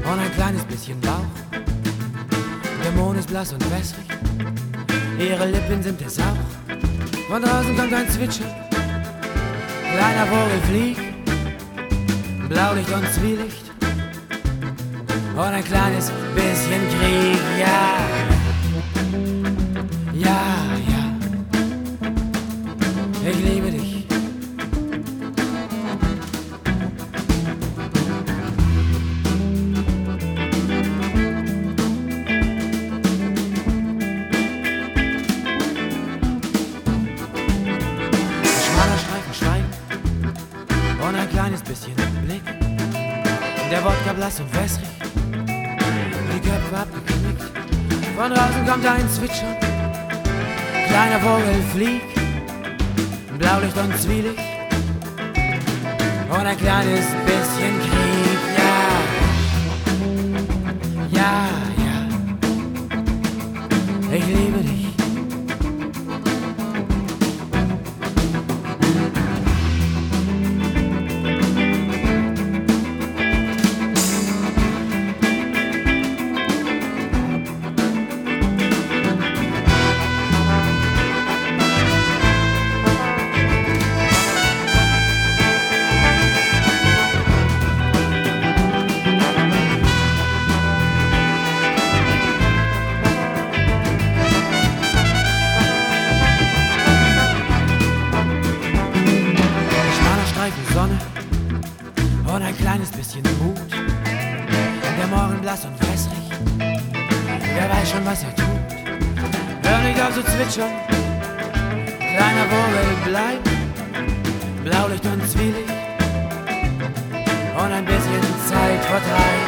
und ein kleines bisschen Bauch. Der Mond ist blass und wässrig, ihre Lippen sind es auch. Von draußen kommt ein Zwitschern, kleiner Vogel fliegt, Blaulicht und Zwielicht und ein kleines bisschen Krieg, ja, ja, ja, ich liebe dich. Und ein kleines bisschen Blick, der Wodka blass und wässrig, die Köpfe abgeknickt. Von draußen kommt ein Zwitschern, kleiner Vogel fliegt, Blaulicht und Zwielicht und ein kleines bisschen Krieg, ja, ja, ja, ich liebe dich. Sonne und ein kleines bisschen Mut. Der Morgen blass und wässrig, wer weiß schon, was er tut. Hör nicht auf zu zwitschern, kleiner Vogel, bleib. Blaulicht und Zwielicht und ein bisschen Zeit vertreibt.